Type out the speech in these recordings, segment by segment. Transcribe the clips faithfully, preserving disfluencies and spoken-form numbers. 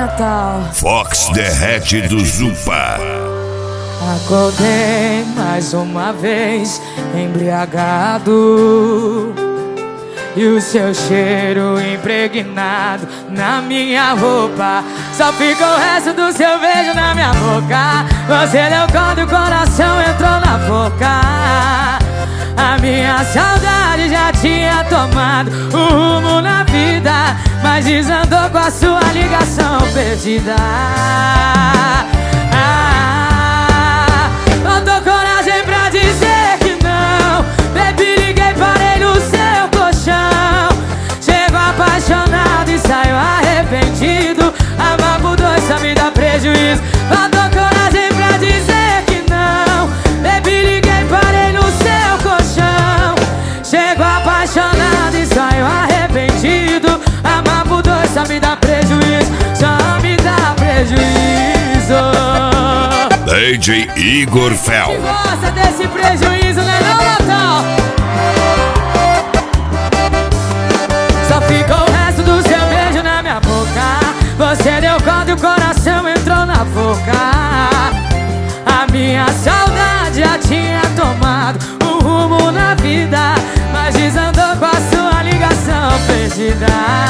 Natal. Fox derrete do Zupa. Acordei mais uma vez embriagado, e o seu cheiro impregnado na minha roupa. Só fica o resto do seu beijo na minha boca. Você deu quando o coração entrou na boca. A minha saudade já tinha tomado o rumo na vida, mas desandou com a sua ligação perdida. Ah, faltou coragem pra dizer que não. Baby, liguei, parei no seu colchão. Chego apaixonado e saio arrependido. Amar por dois só me dá prejuízo. Faltou coragem pra dizer que não. Baby, liguei, parei no seu colchão. Chego apaixonado e saio arrependido. Amar por dois só me dá prejuízo. Só me dá prejuízo. D J Igor Fel. Que gosta desse prejuízo, né não, Natal? Só ficou o resto do seu beijo na minha boca. Você deu quando o coração entrou na boca. A minha saudade já tinha tomado um rumo na vida, mas desandou com a sua ligação perdida.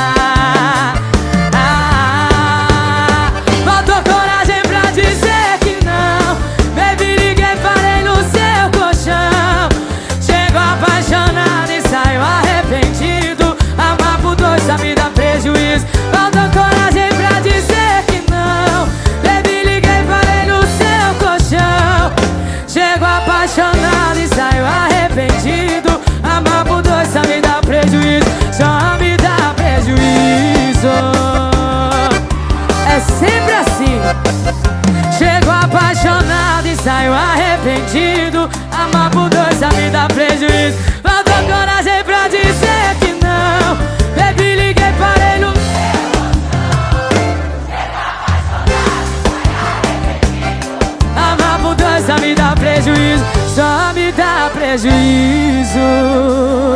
Ah, faltou coragem pra dizer que não. Baby, liguei, parei no seu colchão. Chego apaixonado e saio arrependido. Amar por dois só me dá prejuízo. Faltou coragem pra dizer que não. Baby, liguei, parei no seu colchão. Chego apaixonado e saio arrependido. Amar por dois só me dá prejuízo. Só me dá prejuízo. É sempre assim. Chego apaixonado e saio arrependido. Amar por dois só me dá prejuízo. Faltou coragem pra dizer que não. Baby, liguei, parei no... Amar por dois só me dá prejuízo. Só me dá prejuízo.